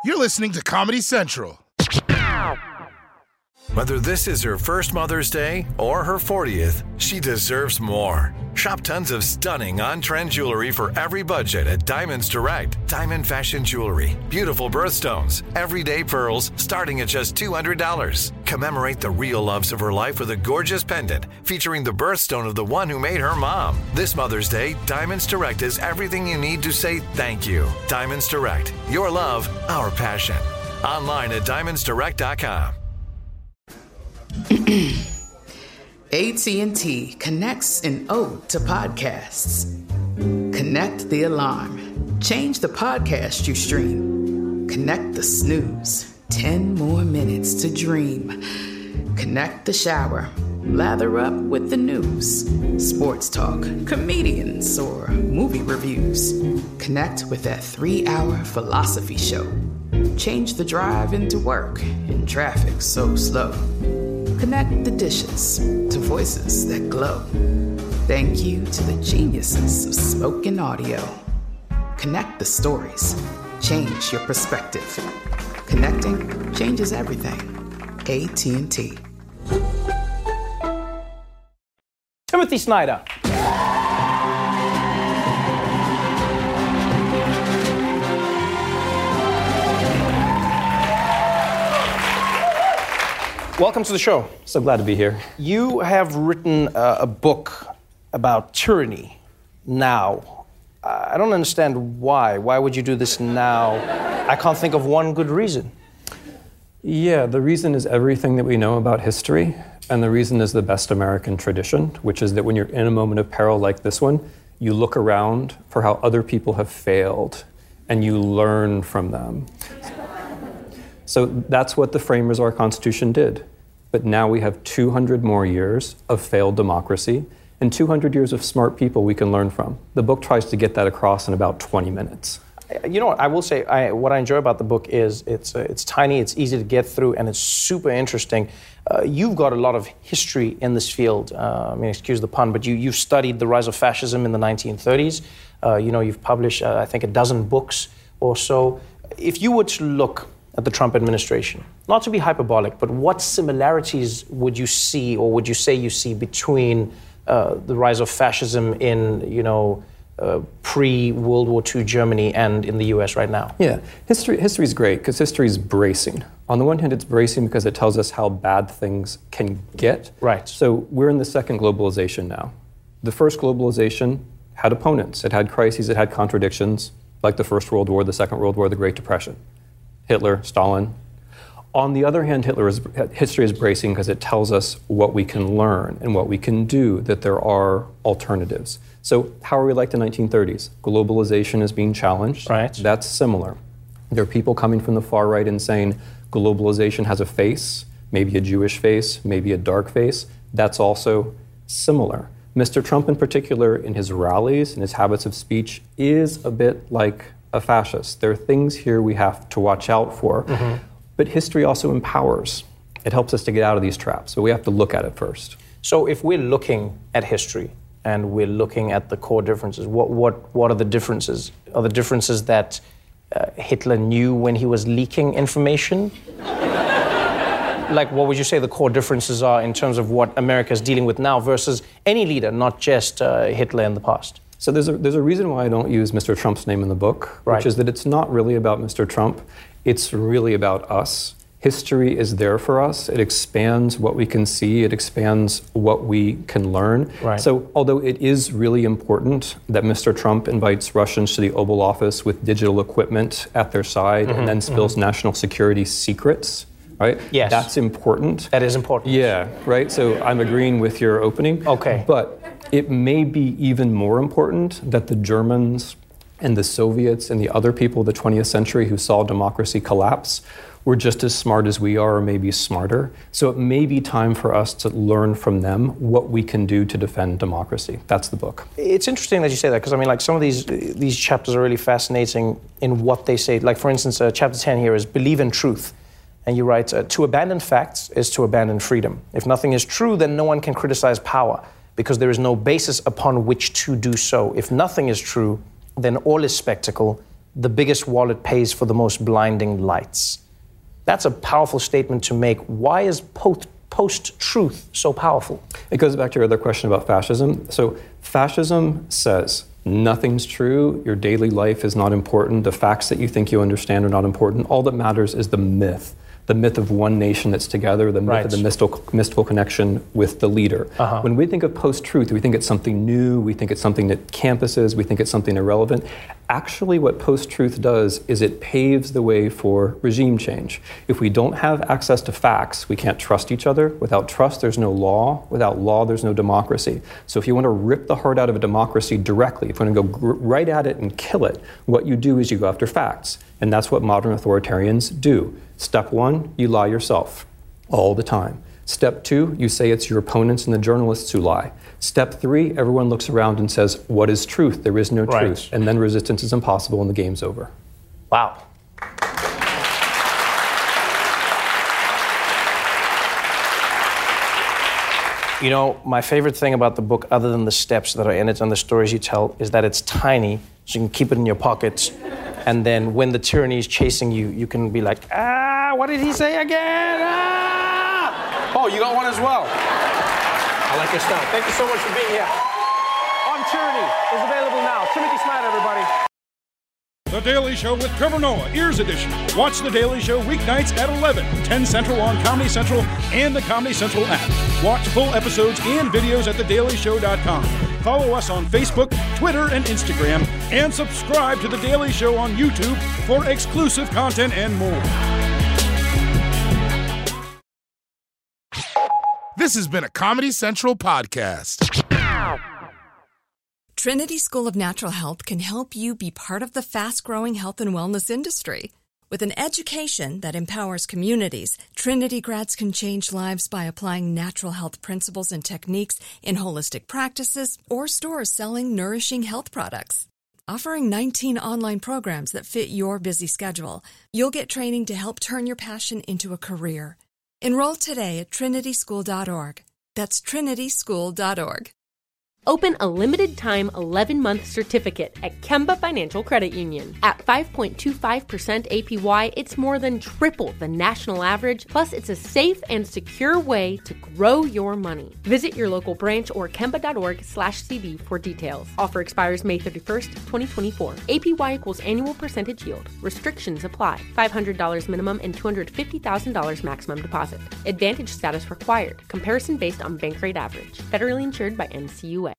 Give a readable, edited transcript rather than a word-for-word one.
You're listening to Comedy Central. Whether this is her first Mother's Day or her 40th, she deserves more. Shop tons of stunning on-trend jewelry for every budget at Diamonds Direct. Diamond fashion jewelry, beautiful birthstones, everyday pearls starting at just $200. Commemorate the real loves of her life with a gorgeous pendant featuring the birthstone of the one who made her mom. This Mother's Day, Diamonds Direct is everything you need to say thank you. Diamonds Direct, your love, our passion. Online at diamondsdirect.com. AT&T connects an ode to podcasts. Connect the alarm. Change the podcast you stream. Connect the snooze. 10 more minutes to dream. Connect the shower. Lather up with the news. Sports talk, comedians, or movie reviews. Connect with that 3-hour philosophy show. Change the drive into work in traffic so slow. Connect the dishes to voices that glow. Thank you to the geniuses of spoken audio. Connect the stories. Change your perspective. Connecting changes everything. AT&T. Timothy Snyder. Welcome to the show. So glad to be here. You have written a book about tyranny now. I don't understand why. Why would you do this now? I can't think of one good reason. Yeah, the reason is everything that we know about history, and the reason is the best American tradition, which is that when you're in a moment of peril like this one, you look around for how other people have failed, and you learn from them. So that's what the framers of our Constitution did. But now we have 200 more years of failed democracy and 200 years of smart people we can learn from. The book tries to get that across in about 20 minutes. You know what, I will say, what I enjoy about the book is it's tiny, it's easy to get through, and it's super interesting. You've got a lot of history in this field. I mean, excuse the pun, but you've studied the rise of fascism in the 1930s. You've published, I think, a dozen books or so. If you were to look at the Trump administration, not to be hyperbolic, but what similarities would you see, or would you say you see between the rise of fascism in, pre-World War II Germany and in the US right now? Yeah, history is great because history is bracing. On the one hand, it's bracing because it tells us how bad things can get. Right. So we're in the second globalization now. The first globalization had opponents. It had crises, it had contradictions, like the First World War, the Second World War, the Great Depression. Hitler, Stalin. On the other hand, history is bracing because it tells us what we can learn and what we can do, that there are alternatives. So how are we like the 1930s? Globalization is being challenged. Right. That's similar. There are people coming from the far right and saying globalization has a face, maybe a Jewish face, maybe a dark face. That's also similar. Mr. Trump in particular, in his rallies and his habits of speech, is a bit like a fascist. There are things here we have to watch out for. Mm-hmm. But history also empowers. It helps us to get out of these traps, but we have to look at it first. So if we're looking at history and we're looking at the core differences, what are the differences? Are the differences that Hitler knew when he was leaking information? Like, what would you say the core differences are in terms of what America is dealing with now versus any leader, not just Hitler in the past? So there's a reason why I don't use Mr. Trump's name in the book, right, which is that it's not really about Mr. Trump. It's really about us. History is there for us. It expands what we can see. It expands what we can learn. Right. So although it is really important that Mr. Trump invites Russians to the Oval Office with digital equipment at their side, mm-hmm, and then spills, mm-hmm, national security secrets, right? Yes. That's important. That is important. Yeah, right? So I'm agreeing with your opening. Okay. But it may be even more important that the Germans and the Soviets and the other people of the 20th century who saw democracy collapse were just as smart as we are, or maybe smarter. So it may be time for us to learn from them what we can do to defend democracy. That's the book. It's interesting that you say that, because I mean, like, some of these chapters are really fascinating in what they say. Like, for instance, chapter 10 here is believe in truth. And you write, to abandon facts is to abandon freedom. If nothing is true, then no one can criticize power, because there is no basis upon which to do so. If nothing is true, then all is spectacle the biggest wallet pays for the most blinding lights. That's a powerful statement to make. Why is post-truth so powerful? It goes back to your other question about fascism. So fascism says nothing's true, your daily life is not important, the facts that you think you understand are not important. All that matters is the myth of one nation that's together, the myth of the mystical connection with the leader. When we think of post-truth, we think it's something new, we think it's something that campuses, we think it's something irrelevant. Actually, what post-truth does is it paves the way for regime change. If we don't have access to facts, we can't trust each other. Without trust, there's no law. Without law, there's no democracy. So if you want to rip the heart out of a democracy directly, if you want to go right at it and kill it, what you do is you go after facts. And that's what modern authoritarians do. Step one, you lie yourself all the time. Step two, you say it's your opponents and the journalists who lie. Step three, everyone looks around and says, what is truth? There is no truth. And then resistance is impossible and the game's over. Wow. You know, my favorite thing about the book, other than the steps that are in it and the stories you tell, is that it's tiny, so you can keep it in your pockets. And then when the tyranny is chasing you, you can be like, what did he say again? Oh, you got one as well. I like your style. Thank you so much for being here. On Tyranny is available now. Timothy Snyder, everybody. The Daily Show with Trevor Noah, Ears Edition. Watch The Daily Show weeknights at 11, 10 Central on Comedy Central and the Comedy Central app. Watch full episodes and videos at thedailyshow.com. Follow us on Facebook, Twitter, and Instagram, and subscribe to The Daily Show on YouTube for exclusive content and more. This has been a Comedy Central podcast. Trinity School of Natural Health can help you be part of the fast-growing health and wellness industry. With an education that empowers communities, Trinity grads can change lives by applying natural health principles and techniques in holistic practices or stores selling nourishing health products. Offering 19 online programs that fit your busy schedule, you'll get training to help turn your passion into a career. Enroll today at trinityschool.org. That's trinityschool.org. Open a limited-time 11-month certificate at Kemba Financial Credit Union. At 5.25% APY, it's more than triple the national average, plus it's a safe and secure way to grow your money. Visit your local branch or kemba.org/cb for details. Offer expires May 31st, 2024. APY equals annual percentage yield. Restrictions apply. $500 minimum and $250,000 maximum deposit. Advantage status required. Comparison based on bank rate average. Federally insured by NCUA.